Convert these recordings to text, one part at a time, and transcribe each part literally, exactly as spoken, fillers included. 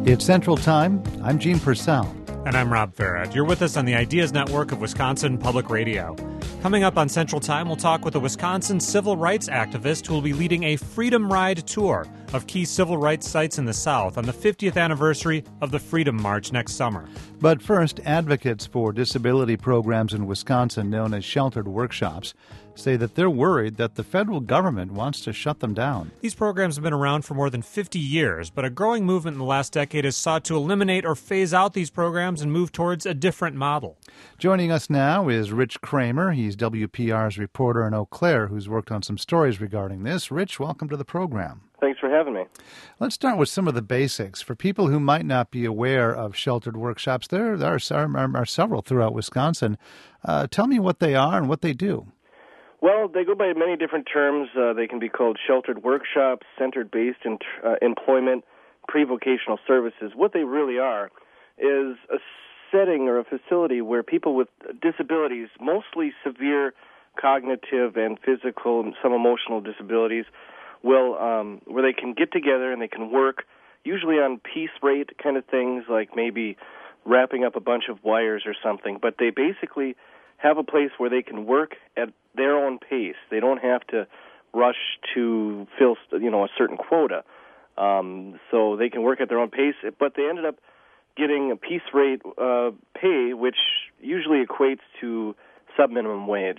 It's Central Time. I'm Gene Purcell. And I'm Rob Farad. You're with us on the Ideas Network of Wisconsin Public Radio. Coming up on Central Time, we'll talk with a Wisconsin civil rights activist who will be leading a Freedom Ride tour of key civil rights sites in the South on the fiftieth anniversary of the Freedom March next summer. But first, advocates for disability programs in Wisconsin, known as sheltered workshops, say that they're worried that the federal government wants to shut them down. These programs have been around for more than fifty years, but a growing movement in the last decade has sought to eliminate or phase out these programs and move towards a different model. Joining us now is Rich Kramer. He's W P R's reporter in Eau Claire who's worked on some stories regarding this. Rich, welcome to the program. Thanks for having me. Let's start with some of the basics. For people who might not be aware of sheltered workshops, there, there are, are, are several throughout Wisconsin. Uh, tell me what they are and what they do. Well, they go by many different terms. Uh, they can be called sheltered workshops, center-based in, uh, employment, pre-vocational services. What they really are is a setting or a facility where people with disabilities, mostly severe cognitive and physical and some emotional disabilities, will um, where they can get together and they can work, usually on piece rate kind of things, like maybe wrapping up a bunch of wires or something. But they basically have a place where they can work at their own pace. They don't have to rush to fill, you know, a certain quota. Um, so they can work at their own pace. But they ended up getting a piece rate uh, pay, which usually equates to sub-minimum wage.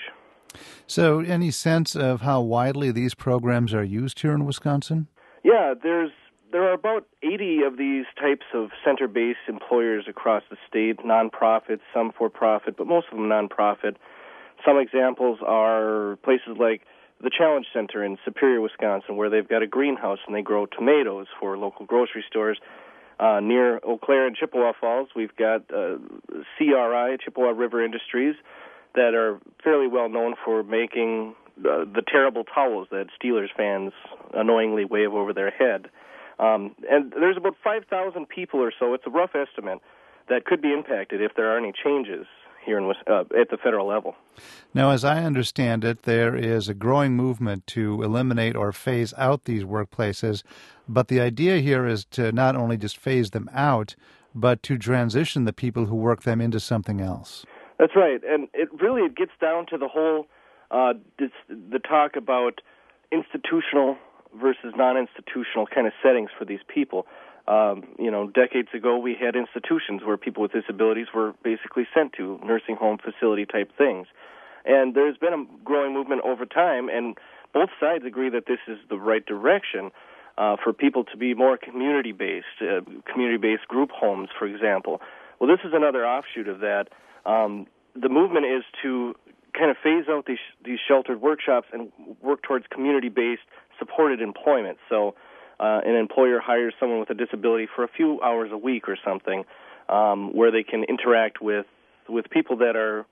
So any sense of how widely these programs are used here in Wisconsin? Yeah, there's there are about eighty of these types of center-based employers across the state, nonprofits, some for-profit, but most of them nonprofit. Some examples are places like the Challenge Center in Superior, Wisconsin, where they've got a greenhouse and they grow tomatoes for local grocery stores. Uh, near Eau Claire and Chippewa Falls, we've got uh, C R I, Chippewa River Industries, that are fairly well known for making uh, the terrible towels that Steelers fans annoyingly wave over their head. Um, and there's about five thousand people or so, it's a rough estimate, that could be impacted if there are any changes here in, uh, at the federal level. Now, as I understand it, there is a growing movement to eliminate or phase out these workplaces, but the idea here is to not only just phase them out, but to transition the people who work them into something else. That's right, and it really it gets down to the whole uh, this, the talk about institutional versus non-institutional kind of settings for these people. Um, you know, decades ago we had institutions where people with disabilities were basically sent to, nursing home facility type things, and there's been a growing movement over time, and both sides agree that this is the right direction uh, for people to be more community-based, uh, community-based group homes, for example. Well, this is another offshoot of that. Um, the movement is to kind of phase out these these sheltered workshops and work towards community-based supported employment. So uh, an employer hires someone with a disability for a few hours a week or something, um, where they can interact with, with people that are,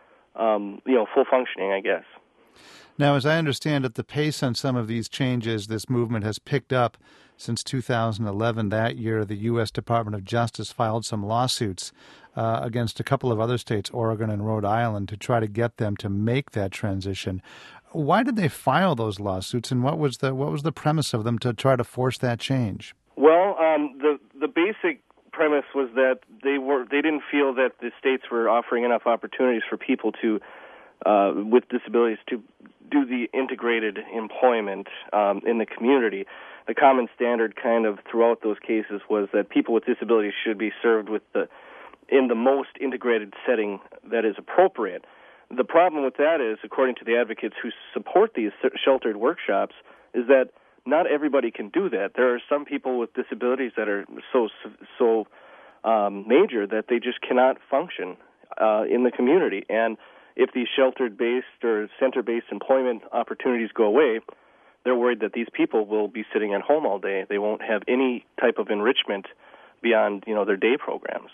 um, you know, full functioning, I guess. Now, as I understand it, the pace on some of these changes, this movement has picked up since two thousand eleven. That year, the U S Department of Justice filed some lawsuits uh, against a couple of other states, Oregon and Rhode Island, to try to get them to make that transition. Why did they file those lawsuits, and what was the what was the premise of them to try to force that change? Well, um, the the basic premise was that they were they didn't feel that the states were offering enough opportunities for people to uh, with disabilities to do the integrated employment um, in the community. The common standard kind of throughout those cases was that people with disabilities should be served with the in the most integrated setting that is appropriate. The problem with that is, according to the advocates who support these sheltered workshops, is that not everybody can do that. There are some people with disabilities that are so so um, major that they just cannot function uh, in the community. And if these sheltered-based or center-based employment opportunities go away, they're worried that these people will be sitting at home all day. They won't have any type of enrichment beyond, you know, their day programs.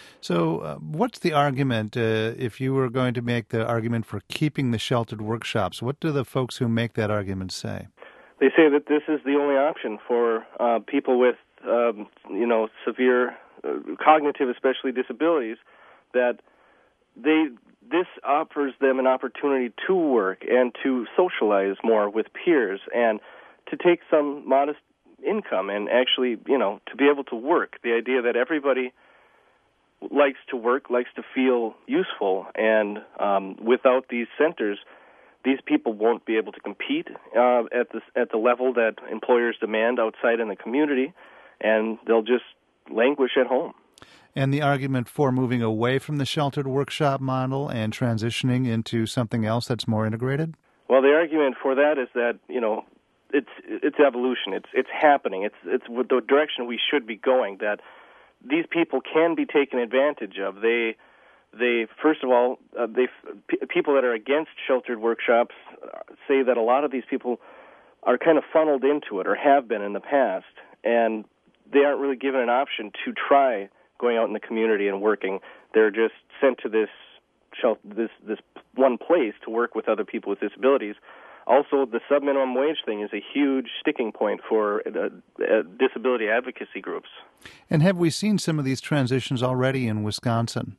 So uh, what's the argument, uh, if you were going to make the argument for keeping the sheltered workshops, what do the folks who make that argument say? They say that this is the only option for uh, people with, um, you know, severe uh, cognitive, especially disabilities, that they this offers them an opportunity to work and to socialize more with peers and to take some modest income and actually, you know, to be able to work. The idea that everybody likes to work, likes to feel useful, and um, without these centers, these people won't be able to compete uh, at the at the level that employers demand outside in the community, and they'll just languish at home. And the argument for moving away from the sheltered workshop model and transitioning into something else that's more integrated? Well, the argument for that is that, you know, it's it's evolution. It's it's happening. It's it's the direction we should be going. That these people can be taken advantage of. They they first of all, uh, they p- people that are against sheltered workshops say that a lot of these people are kind of funneled into it or have been in the past, and they aren't really given an option to try going out in the community and working. They're just sent to this shelter, this this one place to work with other people with disabilities. Also, the sub-minimum wage thing is a huge sticking point for uh, uh, disability advocacy groups. And have we seen some of these transitions already in Wisconsin?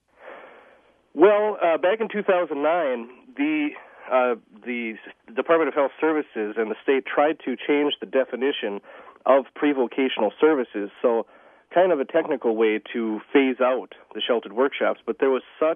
Well, uh, back in two thousand nine, the uh, the Department of Health Services and the state tried to change the definition of pre-vocational services, so kind of a technical way to phase out the sheltered workshops. But there was such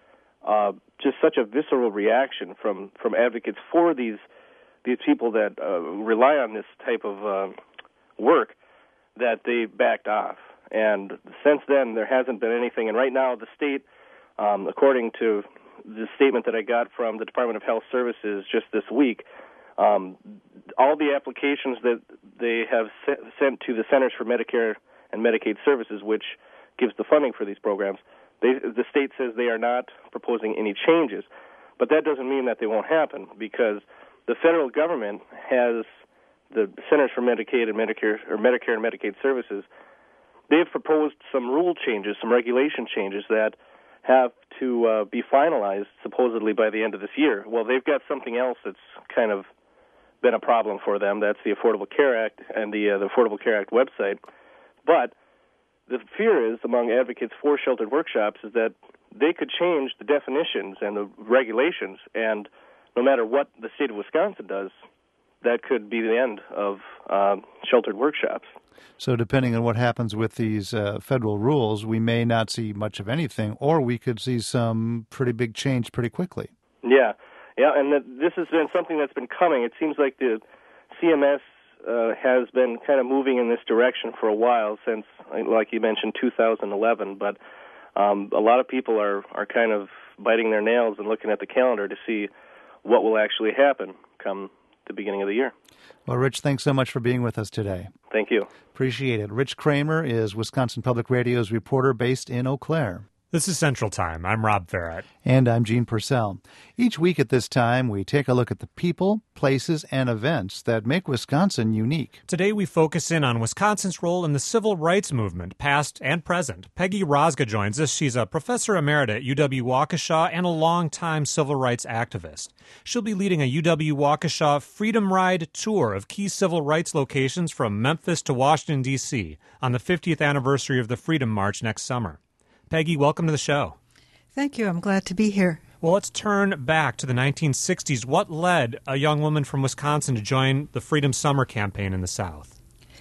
uh, just such a visceral reaction from, from advocates for these these people that uh, rely on this type of uh, work that they backed off. And since then, there hasn't been anything. And right now, the state, um, according to the statement that I got from the Department of Health Services just this week, um, all the applications that they have se- sent to the Centers for Medicare and Medicaid Services, which gives the funding for these programs, they, the state says they are not proposing any changes. But that doesn't mean that they won't happen, because the federal government has the Centers for Medicaid and Medicare, or Medicare and Medicaid Services. They've proposed some rule changes, some regulation changes that have to uh, be finalized supposedly by the end of this year. Well, they've got something else that's kind of been a problem for them. That's the Affordable Care Act and the, uh, the Affordable Care Act website. But the fear is among advocates for sheltered workshops is that they could change the definitions and the regulations, and no matter what the state of Wisconsin does, that could be the end of uh, sheltered workshops. So depending on what happens with these uh, federal rules, we may not see much of anything, or we could see some pretty big change pretty quickly. Yeah, yeah, and that this has been something that's been coming. It seems like the C M S uh, has been kind of moving in this direction for a while, since, like you mentioned, two thousand eleven, but um, a lot of people are, are kind of biting their nails and looking at the calendar to see what will actually happen come the beginning of the year. Well, Rich, thanks so much for being with us today. Thank you. Appreciate it. Rich Kramer is Wisconsin Public Radio's reporter based in Eau Claire. This is Central Time. I'm Rob Farrett. And I'm Gene Purcell. Each week at this time, we take a look at the people, places, and events that make Wisconsin unique. Today, we focus in on Wisconsin's role in the civil rights movement, past and present. Peggy Rozga joins us. She's a professor emerita at U W-Waukesha and a longtime civil rights activist. She'll be leading a U W-Waukesha Freedom Ride tour of key civil rights locations from Memphis to Washington, D C on the fiftieth anniversary of the Freedom March next summer. Peggy, welcome to the show. Thank you. I'm glad to be here. Well, let's turn back to the nineteen sixties. What led a young woman from Wisconsin to join the Freedom Summer campaign in the South?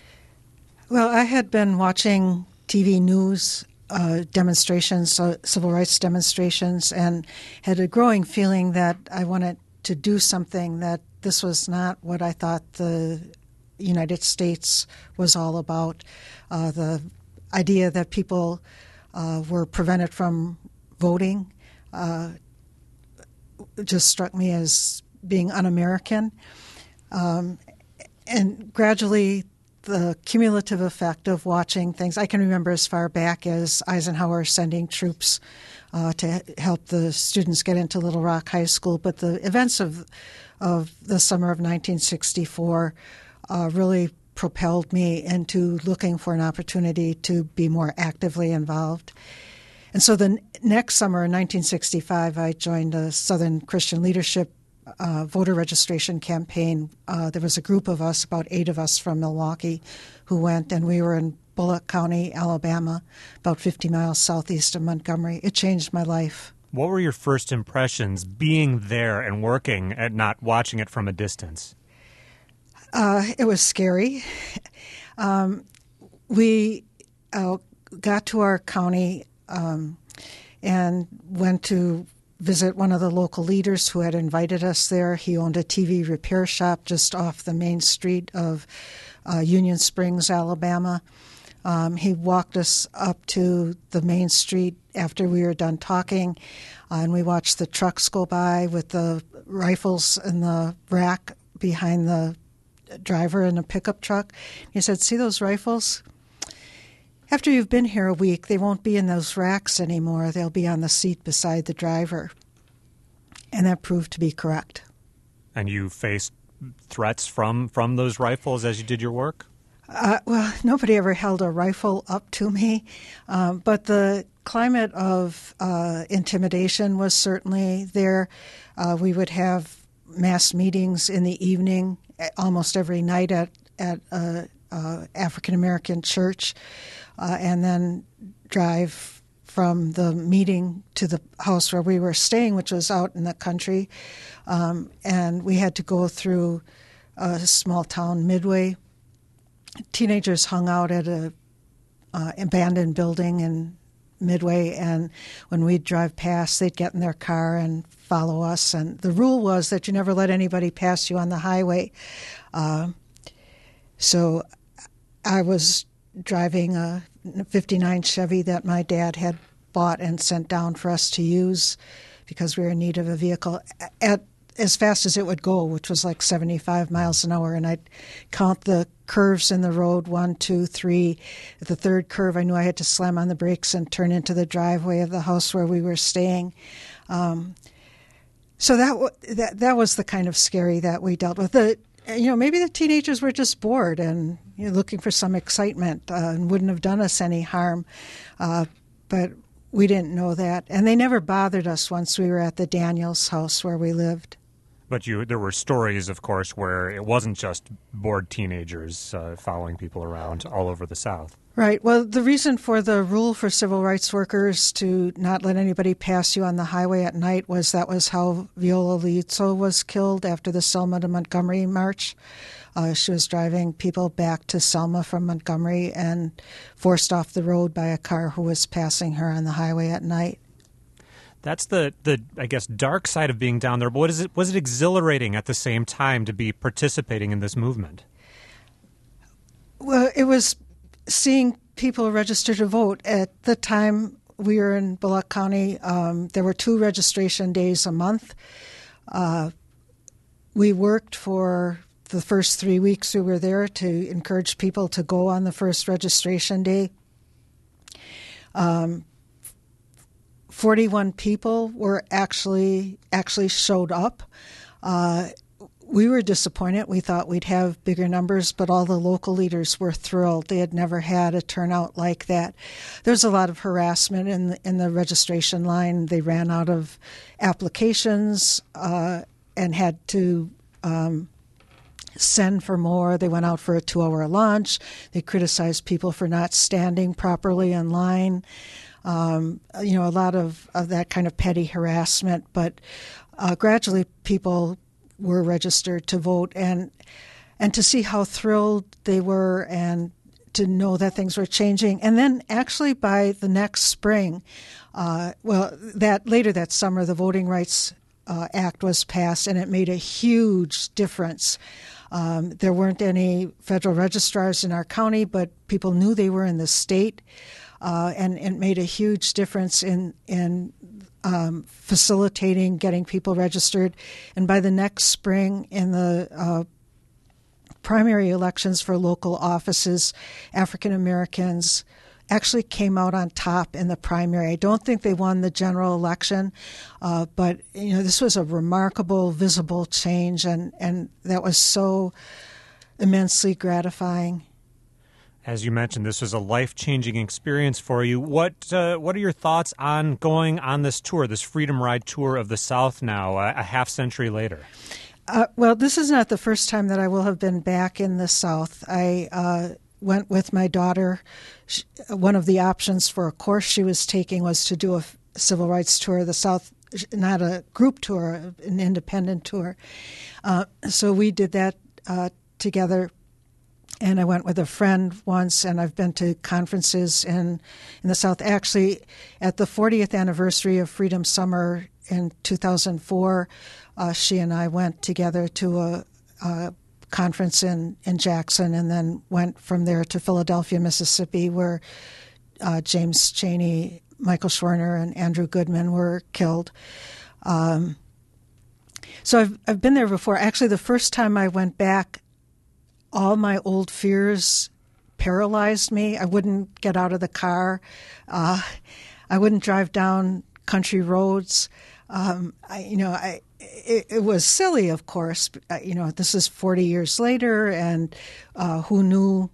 Well, I had been watching T V news uh, demonstrations, uh, civil rights demonstrations, and had a growing feeling that I wanted to do something, that this was not what I thought the United States was all about. Uh, the idea that people Uh, were prevented from voting uh, just struck me as being un-American. Um, and gradually, the cumulative effect of watching things, I can remember as far back as Eisenhower sending troops uh, to help the students get into Little Rock High School, but the events of, of the summer of nineteen sixty-four uh, really propelled me into looking for an opportunity to be more actively involved. And so the n- next summer in nineteen sixty-five, I joined a Southern Christian Leadership uh, voter registration campaign. Uh, there was a group of us, about eight of us from Milwaukee, who went, and we were in Bullock County, Alabama, about fifty miles southeast of Montgomery. It changed my life. What were your first impressions being there and working and not watching it from a distance? Uh, it was scary. Um, we uh, got to our county um, and went to visit one of the local leaders who had invited us there. He owned a T V repair shop just off the main street of uh, Union Springs, Alabama. Um, he walked us up to the main street after we were done talking, uh, and we watched the trucks go by with the rifles in the rack behind the driver in a pickup truck. He said, "See those rifles? After you've been here a week, they won't be in those racks anymore. They'll be on the seat beside the driver." And that proved to be correct. And you faced threats from, from those rifles as you did your work? Uh, well, nobody ever held a rifle up to me, um, but the climate of uh, intimidation was certainly there. Uh, we would have mass meetings in the evening almost every night at, at a, a African-American church, uh, and then drive from the meeting to the house where we were staying, which was out in the country, um, and we had to go through a small town, Midway. Teenagers hung out at a uh, abandoned building in Midway, and when we'd drive past, they'd get in their car and follow us. And the rule was that you never let anybody pass you on the highway. Uh, so I was driving a fifty-nine Chevy that my dad had bought and sent down for us to use because we were in need of a vehicle at as fast as it would go, which was like seventy-five miles an hour. And I'd count the curves in the road, one, two, three. At the third curve, I knew I had to slam on the brakes and turn into the driveway of the house where we were staying. Um, so that, w- that that was the kind of scary that we dealt with. The, you know, maybe the teenagers were just bored and you know, looking for some excitement uh, and wouldn't have done us any harm. Uh, but we didn't know that. And they never bothered us once we were at the Daniels house where we lived. But you, there were stories, of course, where it wasn't just bored teenagers uh, following people around all over the South. Right. Well, the reason for the rule for civil rights workers to not let anybody pass you on the highway at night was that was how Viola Liuzzo was killed after the Selma to Montgomery march. Uh, she was driving people back to Selma from Montgomery and forced off the road by a car who was passing her on the highway at night. That's the, the I guess, dark side of being down there. But what is it, was it exhilarating at the same time to be participating in this movement? Well, it was seeing people register to vote. At the time we were in Bullock County, um, there were two registration days a month. Uh, we worked for the first three weeks we were there to encourage people to go on the first registration day. Um, forty-one people were actually actually showed up. Uh, we were disappointed. We thought we'd have bigger numbers, but all the local leaders were thrilled. They had never had a turnout like that. There was a lot of harassment in the, in the registration line. They ran out of applications uh, and had to um, send for more. They went out for a two-hour lunch. They criticized people for not standing properly in line. Um, you know, a lot of, of that kind of petty harassment. But uh, gradually people were registered to vote, and and to see how thrilled they were and to know that things were changing. And then actually by the next spring, uh, well, that later that summer, the Voting Rights uh, Act was passed, and it made a huge difference. Um, there weren't any federal registrars in our county, but people knew they were in the state. Uh, and it made a huge difference in in um, facilitating getting people registered. And by the next spring, in the uh, primary elections for local offices, African Americans actually came out on top in the primary. I don't think they won the general election, uh, but you know this was a remarkable, visible change, and, and that was so immensely gratifying. As you mentioned, this was a life-changing experience for you. What uh, what are your thoughts on going on this tour, this Freedom Ride tour of the South now, uh, a half century later? Uh, well, this is not the first time that I will have been back in the South. I uh, went with my daughter. She, one of the options for a course she was taking was to do a civil rights tour of the South, not a group tour, an independent tour. Uh, so we did that uh, together. and I went with a friend once, and I've been to conferences in, in the South. Actually, at the fortieth anniversary of Freedom Summer in two thousand four, uh, she and I went together to a, a conference in, in Jackson, and then went from there to Philadelphia, Mississippi, where uh, James Chaney, Michael Schwerner, and Andrew Goodman were killed. Um, so I've I've been there before. Actually, the first time I went back, all my old fears paralyzed me. I wouldn't get out of the car. Uh, I wouldn't drive down country roads. Um, I, you know, I, it, it was silly, of course. But, you know, this is forty years later, and uh, who knew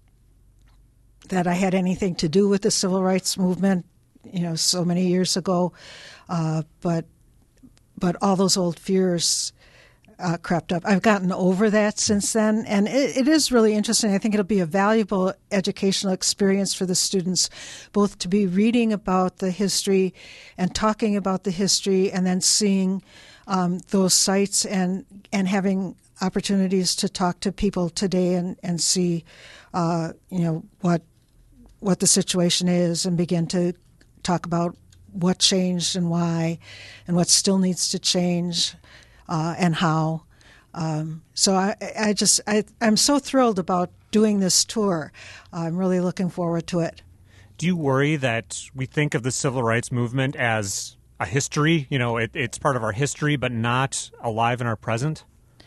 that I had anything to do with the civil rights movement, you know, so many years ago. Uh, but but all those old fears Uh, crept up. I've gotten over that since then, and it, it is really interesting. I think it'll be a valuable educational experience for the students, both to be reading about the history and talking about the history, and then seeing um, those sites and and having opportunities to talk to people today and and see, uh, you know, what what the situation is, and begin to talk about what changed and why, and what still needs to change. Uh, and how. Um, so I, I just, I, I'm so thrilled about doing this tour. I'm really looking forward to it. Do you worry that we think of the civil rights movement as a history? You know, it, it's part of our history, but not alive in our present?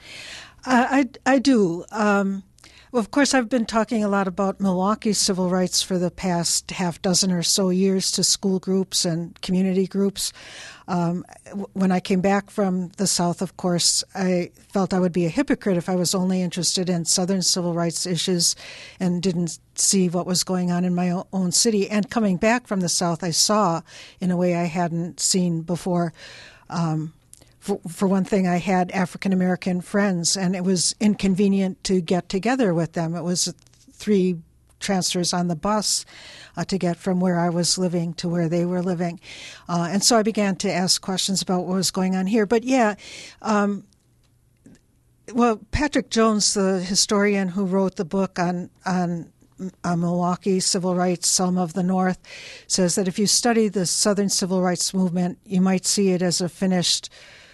Uh, I, I do. Um, well, of course, I've been talking a lot about Milwaukee's civil rights for the past half dozen or so years to school groups and community groups. Um, when I came back from the South, of course, I felt I would be a hypocrite if I was only interested in Southern civil rights issues and didn't see what was going on in my own city. And coming back from the South, I saw in a way I hadn't seen before. Um, for, for one thing, I had African-American friends, and it was inconvenient to get together with them. It was three transfers on the bus uh, to get from where I was living to where they were living. Uh, and so I began to ask questions about what was going on here. But yeah, um, well, Patrick Jones, the historian who wrote the book on, on uh, Milwaukee civil rights, Selma of the North, says that if you study the Southern civil rights movement, you might see it as a finished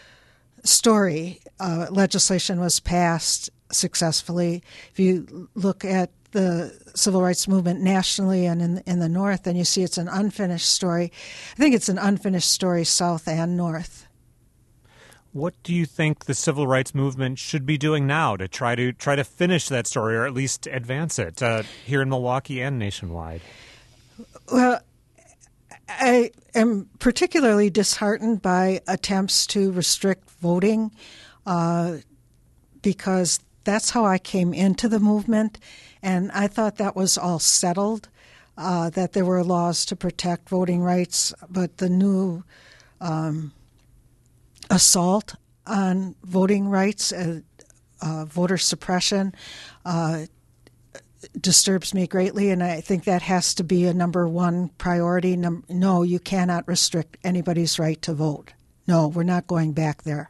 story. Uh, legislation was passed successfully. If you look at the civil rights movement nationally and in in the North, then you see it's an unfinished story. I think it's an unfinished story South and North. What do you think the civil rights movement should be doing now to try to try to finish that story, or at least advance it uh, here in Milwaukee and nationwide? Well, I am particularly disheartened by attempts to restrict voting uh, because that's how I came into the movement. And I thought that was all settled, uh, that there were laws to protect voting rights, but the new um, assault on voting rights, uh, uh, voter suppression, uh, disturbs me greatly, and I think that has to be a number one priority. Num- no, you cannot restrict anybody's right to vote. No, we're not going back there.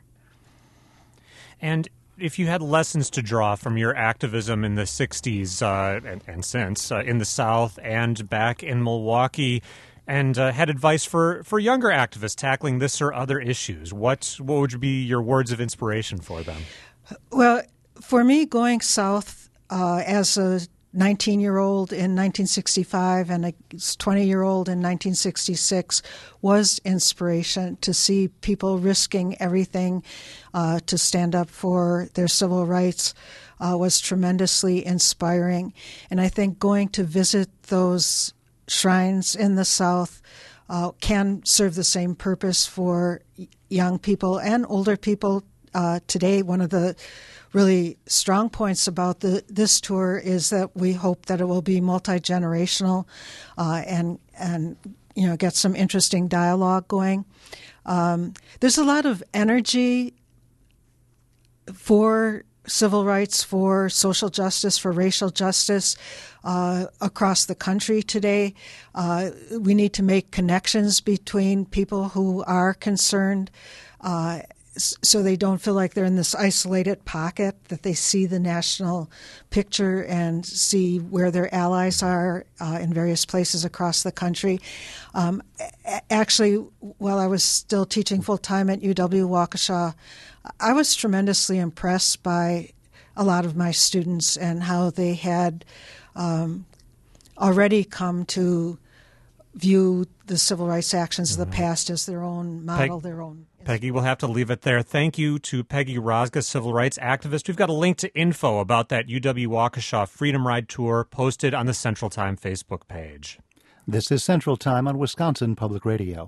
And if you had lessons to draw from your activism in the sixties uh, and, and since uh, in the South and back in Milwaukee, and uh, had advice for, for younger activists tackling this or other issues, what what would be your words of inspiration for them? Well, for me, going south uh, as a nineteen-year-old in nineteen sixty-five and a twenty-year-old in nineteen sixty-six was inspiration to see people risking everything uh, to stand up for their civil rights uh, was tremendously inspiring. And I think going to visit those shrines in the South uh, can serve the same purpose for young people and older people uh, today. One of the really strong points about the, this tour is that we hope that it will be multi-generational uh, and, and you know, get some interesting dialogue going. Um, there's a lot of energy for civil rights, for social justice, for racial justice uh, across the country today. Uh, we need to make connections between people who are concerned uh, so they don't feel like they're in this isolated pocket, that they see the national picture and see where their allies are uh, in various places across the country. Um, actually, while I was still teaching full-time at U W-Waukesha, I was tremendously impressed by a lot of my students and how they had um, already come to view the civil rights actions mm-hmm. of the past as their own model, Peg- their own... Peggy, we'll have to leave it there. Thank you to Peggy Rozga, civil rights activist. We've got a link to info about that U W-Waukesha Freedom Ride Tour posted on the Central Time Facebook page. This is Central Time on Wisconsin Public Radio.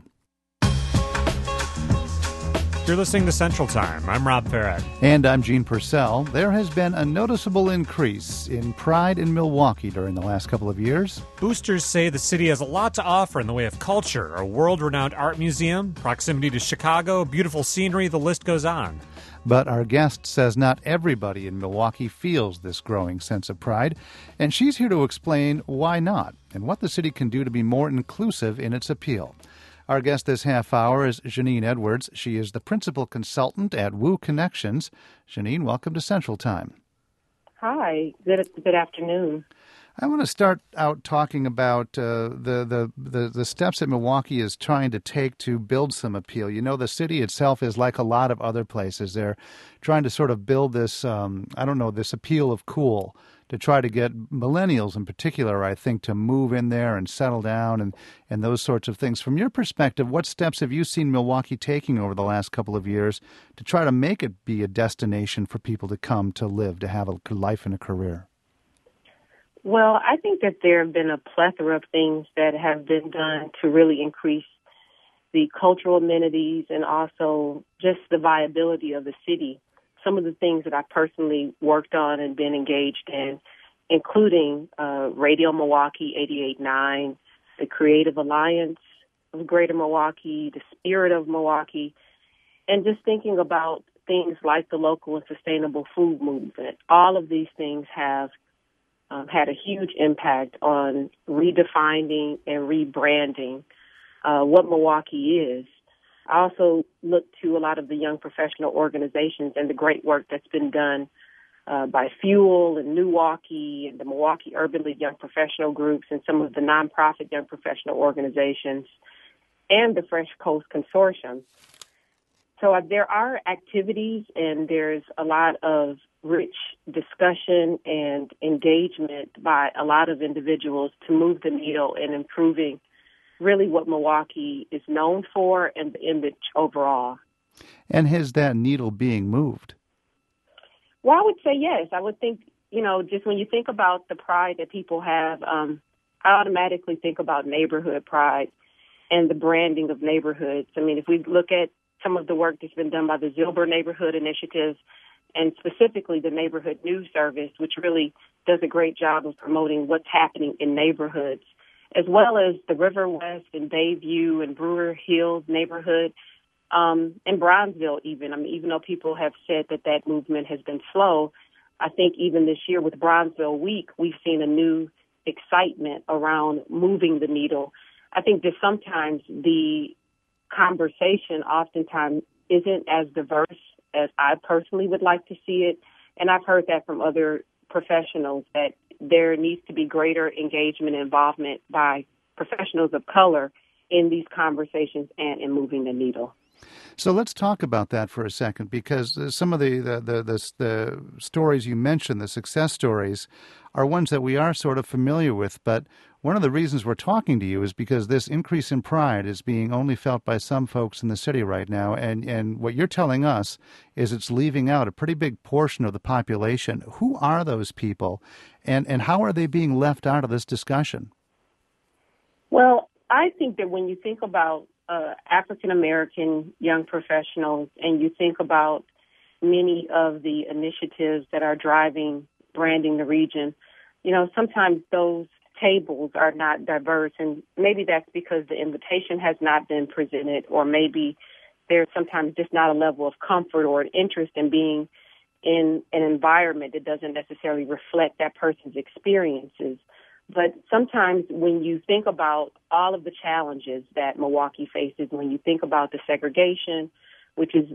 You're listening to Central Time. I'm Rob Farrett. And I'm Gene Purcell. There has been a noticeable increase in pride in Milwaukee during the last couple of years. Boosters say the city has a lot to offer in the way of culture, a world-renowned art museum, proximity to Chicago, beautiful scenery, the list goes on. But our guest says not everybody in Milwaukee feels this growing sense of pride, and she's here to explain why not and what the city can do to be more inclusive in its appeal. Our guest this half hour is Janine Edwards. She is the principal consultant at Woo Connections. Janine, welcome to Central Time. Hi. Good, good afternoon. I want to start out talking about uh, the, the, the, the steps that Milwaukee is trying to take to build some appeal. You know, the city itself is like a lot of other places. They're trying to sort of build this, um, I don't know, this appeal of cool, to try to get millennials in particular, I think, to move in there and settle down and, and those sorts of things. From your perspective, what steps have you seen Milwaukee taking over the last couple of years to try to make it be a destination for people to come to live, to have a life and a career? Well, I think that there have been a plethora of things that have been done to really increase the cultural amenities and also just the viability of the city. Some of the things that I personally worked on and been engaged in, including uh, Radio Milwaukee eighty-eight point nine, the Creative Alliance of Greater Milwaukee, the Spirit of Milwaukee, and just thinking about things like the local and sustainable food movement. All of these things have um, had a huge impact on redefining and rebranding uh, what Milwaukee is. I also look to a lot of the young professional organizations and the great work that's been done uh, by Fuel and Milwaukee and the Milwaukee Urban League Young Professional Groups and some of the nonprofit young professional organizations and the Fresh Coast Consortium. So uh, there are activities and there's a lot of rich discussion and engagement by a lot of individuals to move the needle in improving really what Milwaukee is known for and the image overall. And is that needle being moved? Well, I would say yes. I would think, you know, just when you think about the pride that people have, um, I automatically think about neighborhood pride and the branding of neighborhoods. I mean, if we look at some of the work that's been done by the Zilber Neighborhood Initiative and specifically the Neighborhood News Service, which really does a great job of promoting what's happening in neighborhoods, as well as the River West and Bayview and Brewer Hills neighborhood, um, and Bronzeville even. I mean, even though people have said that that movement has been slow, I think even this year with Bronzeville Week, we've seen a new excitement around moving the needle. I think that sometimes the conversation oftentimes isn't as diverse as I personally would like to see it, and I've heard that from other professionals that there needs to be greater engagement and involvement by professionals of color in these conversations and in moving the needle. So let's talk about that for a second, because some of the the, the, the, the stories you mentioned, the success stories, are ones that we are sort of familiar with. But one of the reasons we're talking to you is because this increase in pride is being only felt by some folks in the city right now. And, and what you're telling us is it's leaving out a pretty big portion of the population. Who are those people, and, and how are they being left out of this discussion? Well, I think that when you think about uh, African-American young professionals and you think about many of the initiatives that are driving branding the region, you know, sometimes those tables are not diverse, and maybe that's because the invitation has not been presented, or maybe there's sometimes just not a level of comfort or an interest in being in an environment that doesn't necessarily reflect that person's experiences. But sometimes when you think about all of the challenges that Milwaukee faces, when you think about the segregation, which is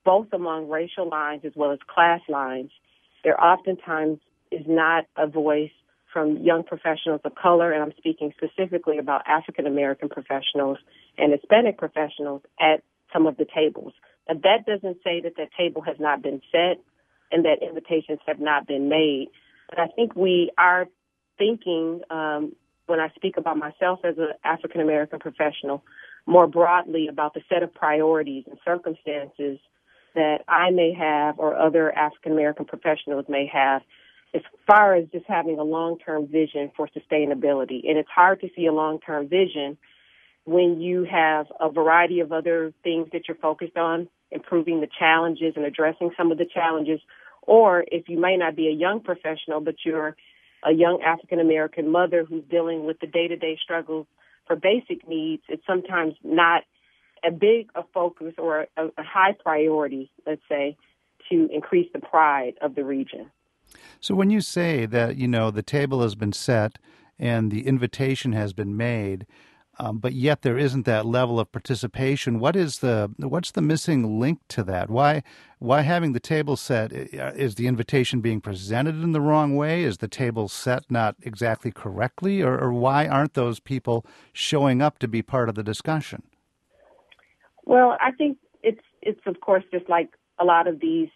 both among racial lines as well as class lines, there oftentimes is not a voice from young professionals of color, and I'm speaking specifically about African American professionals and Hispanic professionals at some of the tables. Now, that doesn't say that that table has not been set and that invitations have not been made. But I think we are thinking, um, when I speak about myself as an African American professional, more broadly about the set of priorities and circumstances that I may have or other African American professionals may have as far as just having a long-term vision for sustainability. And it's hard to see a long-term vision when you have a variety of other things that you're focused on, improving the challenges and addressing some of the challenges, or if you may not be a young professional, but you're a young African-American mother who's dealing with the day-to-day struggles for basic needs, it's sometimes not a big a focus or a, a high priority, let's say, to increase the pride of the region. So when you say that, you know, the table has been set and the invitation has been made, um, but yet there isn't that level of participation, what is the what's the missing link to that? Why why having the table set? Is the invitation being presented in the wrong way? Is the table set not exactly correctly? Or, or why aren't those people showing up to be part of the discussion? Well, I think it's it's of course just like a lot of these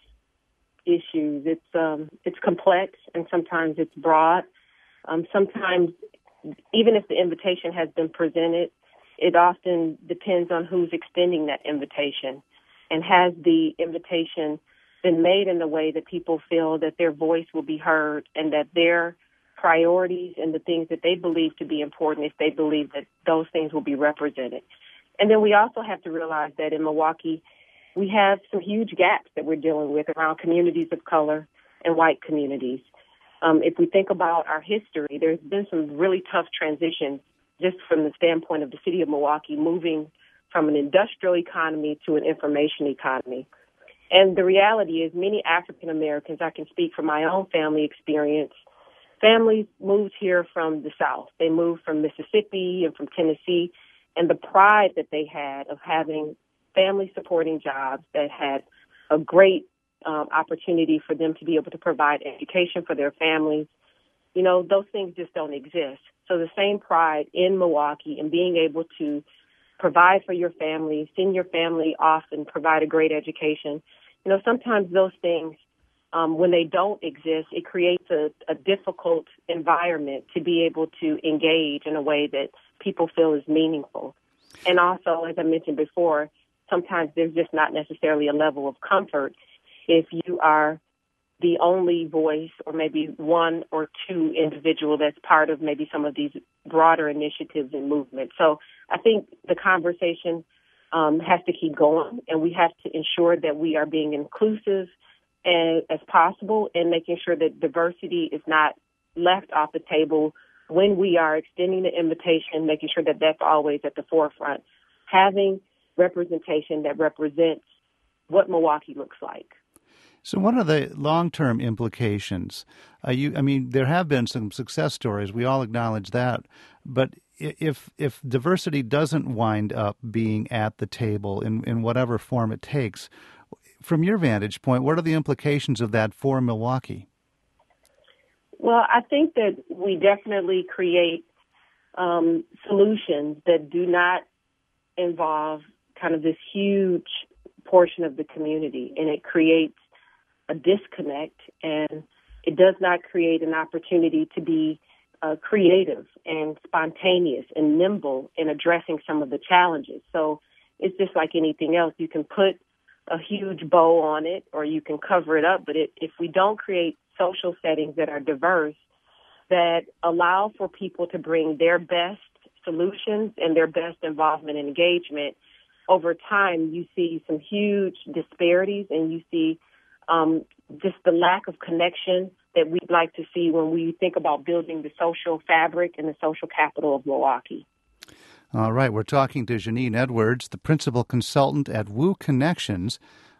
issues. It's um, it's complex and sometimes it's broad. Um, sometimes, even if the invitation has been presented, it often depends on who's extending that invitation. And has the invitation been made in a way that people feel that their voice will be heard and that their priorities and the things that they believe to be important, if they believe that those things will be represented. And then we also have to realize that in Milwaukee, we have some huge gaps that we're dealing with around communities of color and white communities. Um, if we think about our history, there's been some really tough transitions just from the standpoint of the city of Milwaukee moving from an industrial economy to an information economy. And the reality is many African Americans, I can speak from my own family experience, families moved here from the South. They moved from Mississippi and from Tennessee, and the pride that they had of having family-supporting jobs that had a great um, opportunity for them to be able to provide education for their families, you know, those things just don't exist. So the same pride in Milwaukee and being able to provide for your family, send your family off and provide a great education, you know, sometimes those things, um, when they don't exist, it creates a, a difficult environment to be able to engage in a way that people feel is meaningful. And also, as I mentioned before, sometimes there's just not necessarily a level of comfort if you are the only voice or maybe one or two individual that's part of maybe some of these broader initiatives and movements. So I think the conversation um, has to keep going, and we have to ensure that we are being inclusive and, as possible, and making sure that diversity is not left off the table when we are extending the invitation, making sure that that's always at the forefront. Having representation that represents what Milwaukee looks like. So what are the long-term implications? Uh, you, I mean, there have been some success stories. We all acknowledge that. But if if diversity doesn't wind up being at the table in, in whatever form it takes, from your vantage point, what are the implications of that for Milwaukee? Well, I think that we definitely create um, solutions that do not involve kind of this huge portion of the community, and it creates a disconnect, and it does not create an opportunity to be uh, creative and spontaneous and nimble in addressing some of the challenges. So it's just like anything else. You can put a huge bow on it or you can cover it up, but it, if we don't create social settings that are diverse, that allow for people to bring their best solutions and their best involvement and engagement, over time you see some huge disparities, and you see um, just the lack of connection that we'd like to see when we think about building the social fabric and the social capital of Milwaukee. All right, we're talking to Janine Edwards, the principal consultant at W U Connections,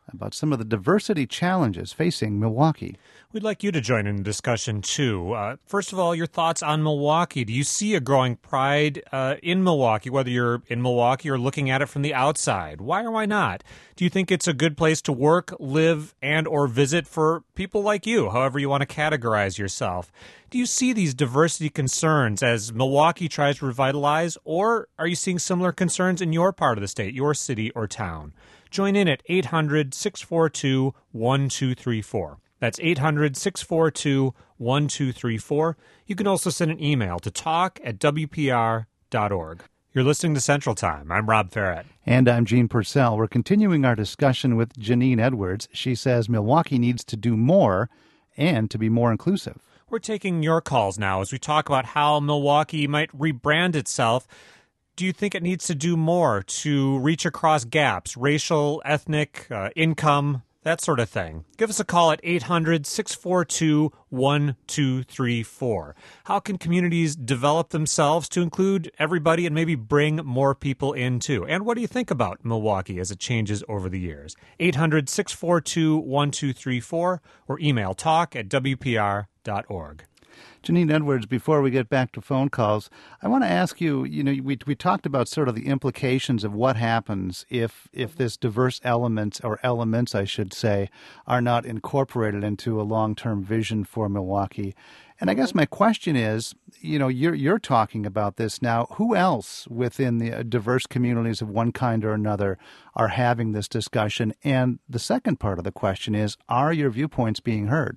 about some of the diversity challenges facing Milwaukee. We'd like you to join in the discussion, too. Uh, first of all, your thoughts on Milwaukee. Do you see a growing pride uh, in Milwaukee, whether you're in Milwaukee or looking at it from the outside? Why or why not? Do you think it's a good place to work, live, and or visit for people like you, however you want to categorize yourself? Do you see these diversity concerns as Milwaukee tries to revitalize, or are you seeing similar concerns in your part of the state, your city or town? Join in at eight hundred, six four two, one two three four. That's eight hundred, six four two, one two three four. You can also send an email to talk at w p r dot org. You're listening to Central Time. I'm Rob Farrett. And I'm Gene Purcell. We're continuing our discussion with Janine Edwards. She says Milwaukee needs to do more and to be more inclusive. We're taking your calls now as we talk about how Milwaukee might rebrand itself. Do you think it needs to do more to reach across gaps, racial, ethnic, uh, income, that sort of thing? Give us a call at eight hundred, six four two, one two three four. How can communities develop themselves to include everybody and maybe bring more people in, too? And what do you think about Milwaukee as it changes over the years? eight hundred, six four two, one two three four or email talk at w p r dot org. Janine Edwards, before we get back to phone calls, I want to ask you, you know, we we talked about sort of the implications of what happens if if this diverse elements, or elements, I should say, are not incorporated into a long-term vision for Milwaukee. And I guess my question is, you know, you're you're talking about this now. Who else within the diverse communities of one kind or another are having this discussion? And the second part of the question is, are your viewpoints being heard?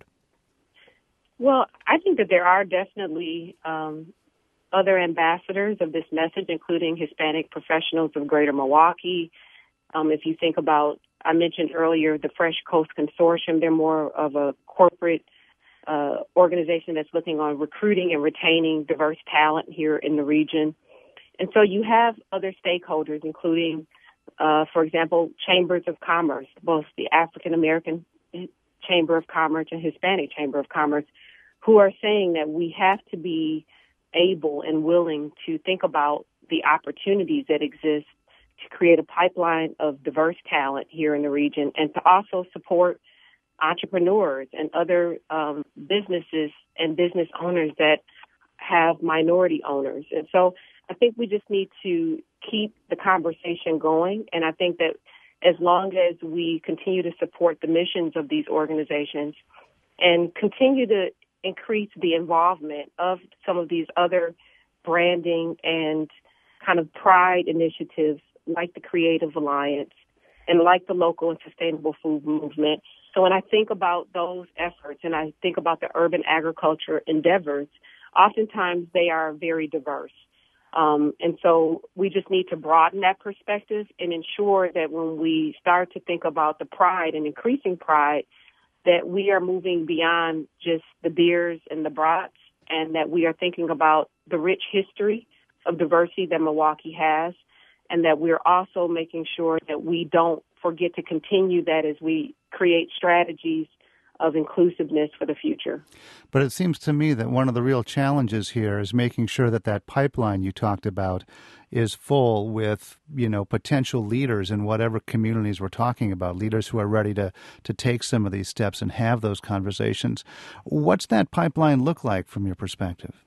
Well, I think that there are definitely um, other ambassadors of this message, including Hispanic professionals of Greater Milwaukee. Um, if you think about, I mentioned earlier, the Fresh Coast Consortium, they're more of a corporate uh, organization that's looking on recruiting and retaining diverse talent here in the region. And so you have other stakeholders, including, uh, for example, chambers of commerce, both the African American Chamber of Commerce and Hispanic Chamber of Commerce, who are saying that we have to be able and willing to think about the opportunities that exist to create a pipeline of diverse talent here in the region, and to also support entrepreneurs and other um, businesses and business owners that have minority owners. And so I think we just need to keep the conversation going, and I think that as long as we continue to support the missions of these organizations and continue to increase the involvement of some of these other branding and kind of pride initiatives like the Creative Alliance and like the local and sustainable food movement. So when I think about those efforts and I think about the urban agriculture endeavors, oftentimes they are very diverse. Um, and so we just need to broaden that perspective and ensure that when we start to think about the pride and increasing pride, that we are moving beyond just the beers and the brats, and that we are thinking about the rich history of diversity that Milwaukee has, and that we're also making sure that we don't forget to continue that as we create strategies of inclusiveness for the future. But it seems to me that one of the real challenges here is making sure that that pipeline you talked about is full with, you know, potential leaders in whatever communities we're talking about, leaders who are ready to, to take some of these steps and have those conversations. What's that pipeline look like from your perspective?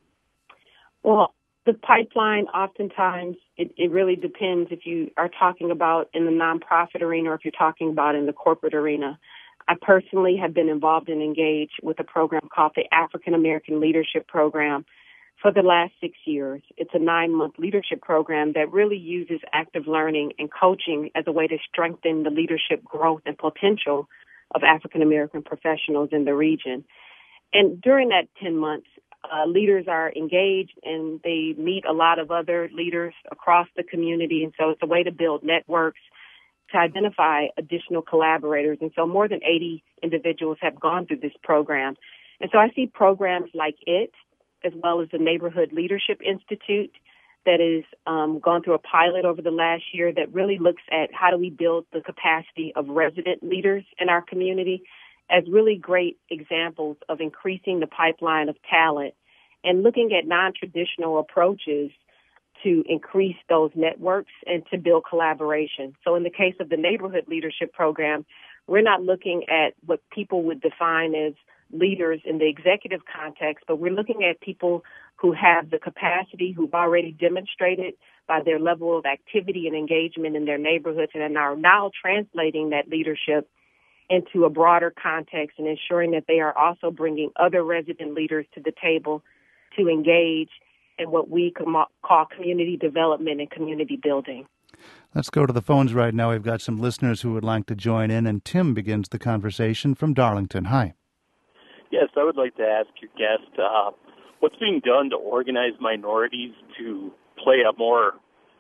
Well, the pipeline, oftentimes, it, it really depends if you are talking about in the nonprofit arena or if you're talking about in the corporate arena. I personally have been involved and engaged with a program called the African American Leadership Program for the last six years. It's a nine-month leadership program that really uses active learning and coaching as a way to strengthen the leadership growth and potential of African American professionals in the region. And during that ten months, uh, leaders are engaged and they meet a lot of other leaders across the community. And so it's a way to build networks, to identify additional collaborators. And so more than eighty individuals have gone through this program. And so I see programs like it, as well as the Neighborhood Leadership Institute, that has um, gone through a pilot over the last year that really looks at how do we build the capacity of resident leaders in our community, as really great examples of increasing the pipeline of talent and looking at non-traditional approaches to increase those networks and to build collaboration. So in the case of the Neighborhood Leadership Program, we're not looking at what people would define as leaders in the executive context, but we're looking at people who have the capacity, who've already demonstrated by their level of activity and engagement in their neighborhoods, and are now translating that leadership into a broader context and ensuring that they are also bringing other resident leaders to the table to engage in what we call community development and community building. Let's go to the phones right now. We've got some listeners who would like to join in, and Tim begins the conversation from Darlington. Hi. Yes, I would like to ask your guest, uh, what's being done to organize minorities to play a more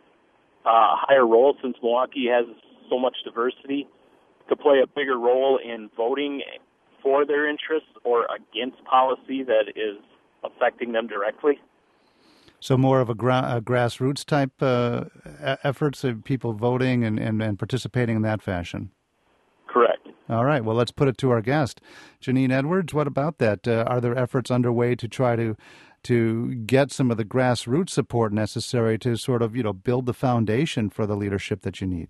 uh, higher role, since Milwaukee has so much diversity, to play a bigger role in voting for their interests or against policy that is affecting them directly? So more of a, gra- a grassroots type uh, efforts of people voting and, and, and participating in that fashion? Correct. All right. Well, let's put it to our guest. Janine Edwards, what about that? Uh, are there efforts underway to try to to get some of the grassroots support necessary to sort of, you know, build the foundation for the leadership that you need?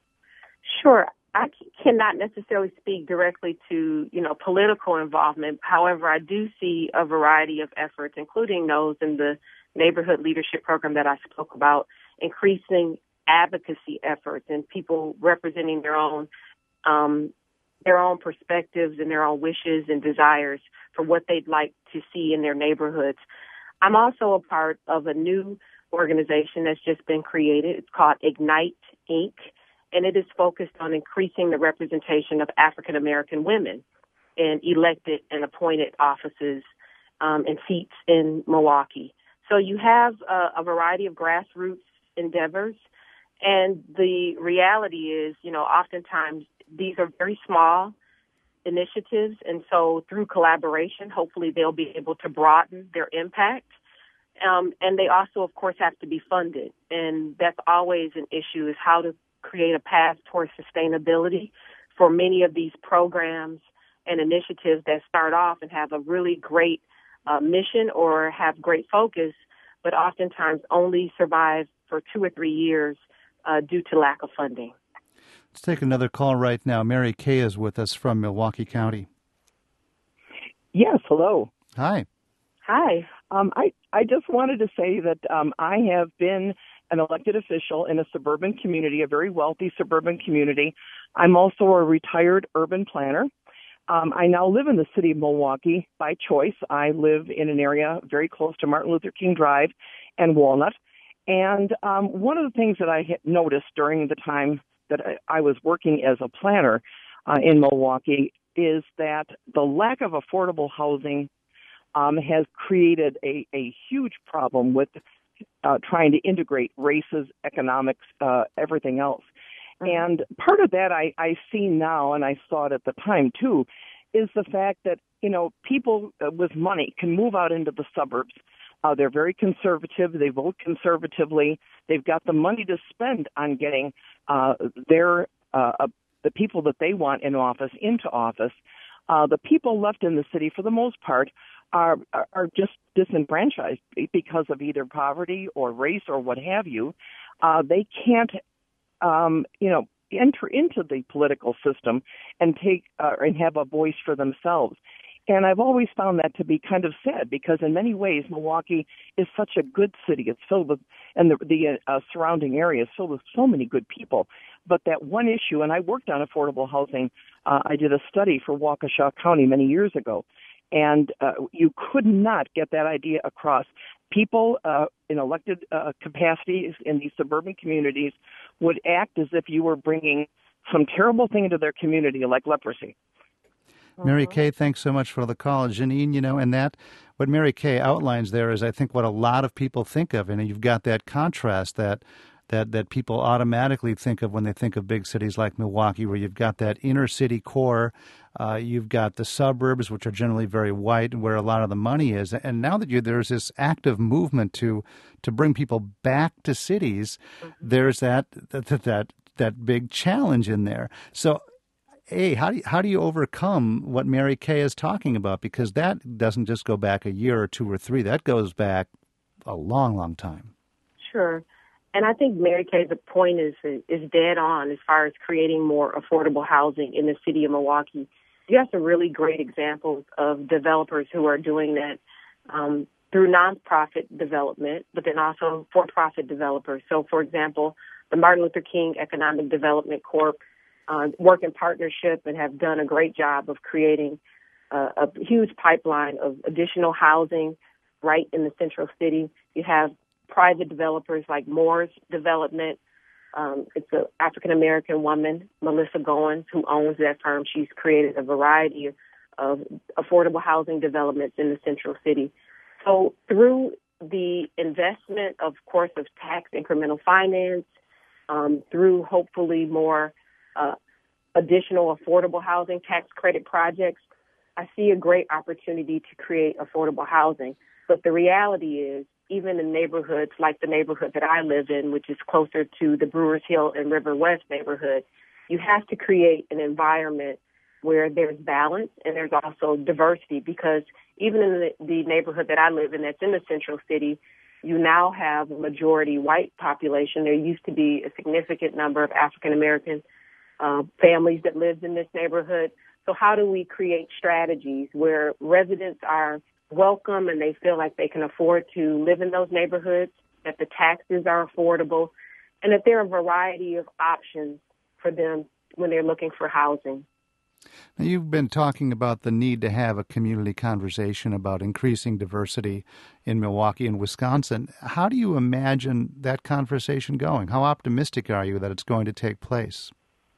Sure. I cannot necessarily speak directly to, you know, political involvement. However, I do see a variety of efforts, including those in the neighborhood leadership program that I spoke about, increasing advocacy efforts and people representing their own um, their own perspectives and their own wishes and desires for what they'd like to see in their neighborhoods. I'm also a part of a new organization that's just been created. It's called Ignite, Incorporated, and it is focused on increasing the representation of African American women in elected and appointed offices um, and seats in Milwaukee. So you have a, a variety of grassroots endeavors, and the reality is, you know, oftentimes these are very small initiatives, and so through collaboration, hopefully they'll be able to broaden their impact. Um, and they also, of course, have to be funded, and that's always an issue, is how to create a path towards sustainability for many of these programs and initiatives that start off and have a really great uh, mission or have great focus, but oftentimes only survive for two or three years uh, due to lack of funding. Let's take another call right now. Mary Kay is with us from Milwaukee County. Yes, hello. Hi. Hi. Um, I, I just wanted to say that um, I have been an elected official in a suburban community, a very wealthy suburban community. I'm also a retired urban planner. Um, I now live in the city of Milwaukee by choice. I live in an area very close to Martin Luther King Drive and Walnut. And um, one of the things that I had noticed during the time that I was working as a planner uh, in Milwaukee is that the lack of affordable housing um, has created a, a huge problem with uh, trying to integrate races, economics, uh, everything else. And part of that I, I see now, and I saw it at the time too, is the fact that, you know, people with money can move out into the suburbs. Uh, they're very conservative. They vote conservatively. They've got the money to spend on getting uh, their uh, uh, the people that they want in office into office. Uh, the people left in the city, for the most part, are are just disenfranchised because of either poverty or race or what have you. Uh, they can't, um, you know, enter into the political system and take uh, and have a voice for themselves. And I've always found that to be kind of sad, because in many ways Milwaukee is such a good city. It's filled with, and the, the uh, surrounding area is filled with so many good people. But that one issue, and I worked on affordable housing. Uh, I did a study for Waukesha County many years ago, and uh, you could not get that idea across. People uh, in elected uh, capacities in these suburban communities would act as if you were bringing some terrible thing into their community, like leprosy. Mary Kay, thanks so much for the call. Janine, you know, and that, what Mary Kay outlines there is, I think, what a lot of people think of. And you've got that contrast that that that people automatically think of when they think of big cities like Milwaukee, where you've got that inner city core, uh, you've got the suburbs, which are generally very white, where a lot of the money is. And now that you, there's this active movement to to bring people back to cities, there's that that that that big challenge in there. So, A, how do you, how do you overcome what Mary Kay is talking about? Because that doesn't just go back a year or two or three. That goes back a long, long time. Sure. And I think Mary Kay's point is is dead on as far as creating more affordable housing in the city of Milwaukee. You have some really great examples of developers who are doing that um, through nonprofit development, but then also for-profit developers. So, for example, the Martin Luther King Economic Development Corp uh, work in partnership and have done a great job of creating uh, a huge pipeline of additional housing right in the central city. You have private developers like Moore's Development. Um, it's an African-American woman, Melissa Goins, who owns that firm. She's created a variety of, of affordable housing developments in the central city. So through the investment, of course, of tax incremental finance, um, through hopefully more uh, additional affordable housing tax credit projects, I see a great opportunity to create affordable housing. But the reality is, even in neighborhoods like the neighborhood that I live in, which is closer to the Brewers Hill and River West neighborhood, you have to create an environment where there's balance and there's also diversity, because even in the, the neighborhood that I live in that's in the central city, you now have a majority white population. There used to be a significant number of African-American uh, families that lived in this neighborhood. So how do we create strategies where residents are welcome and they feel like they can afford to live in those neighborhoods, that the taxes are affordable, and that there are a variety of options for them when they're looking for housing? Now, you've been talking about the need to have a community conversation about increasing diversity in Milwaukee and Wisconsin. How do you imagine that conversation going? How optimistic are you that it's going to take place?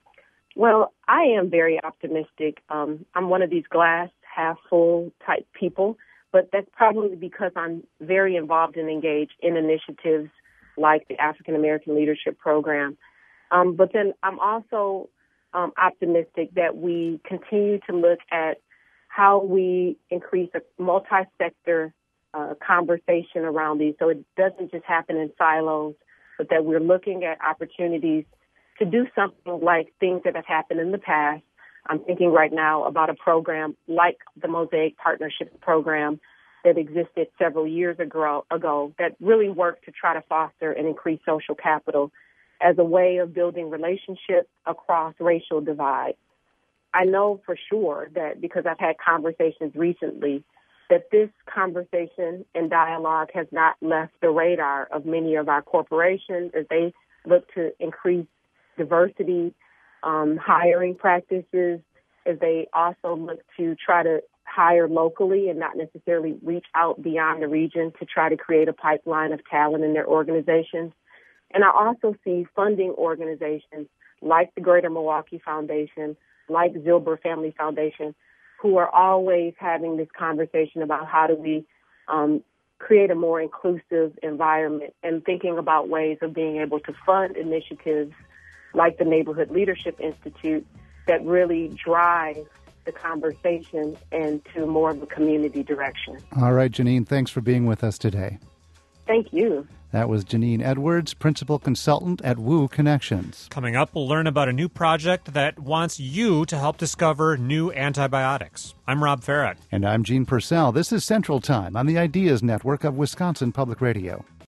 Well, I am very optimistic. Um, I'm one of these glass half full type people, but that's probably because I'm very involved and engaged in initiatives like the African American Leadership Program. Um, but then I'm also um, optimistic that we continue to look at how we increase a multi-sector uh, conversation around these, so it doesn't just happen in silos, but that we're looking at opportunities to do something like things that have happened in the past. I'm thinking right now about a program like the Mosaic Partnerships Program that existed several years ago, ago that really worked to try to foster and increase social capital as a way of building relationships across racial divides. I know for sure that, because I've had conversations recently, that this conversation and dialogue has not left the radar of many of our corporations as they look to increase diversity, um, hiring practices, as they also look to try to hire locally and not necessarily reach out beyond the region to try to create a pipeline of talent in their organizations. And I also see funding organizations like the Greater Milwaukee Foundation, like Zilber Family Foundation, who are always having this conversation about how do we um, create a more inclusive environment, and thinking about ways of being able to fund initiatives like the Neighborhood Leadership Institute that really drive the conversation into more of a community direction. All right, Janine, thanks for being with us today. Thank you. That was Janine Edwards, Principal Consultant at W U Connections. Coming up, we'll learn about a new project that wants you to help discover new antibiotics. I'm Rob Farrett. And I'm Gene Purcell. This is Central Time on the Ideas Network of Wisconsin Public Radio.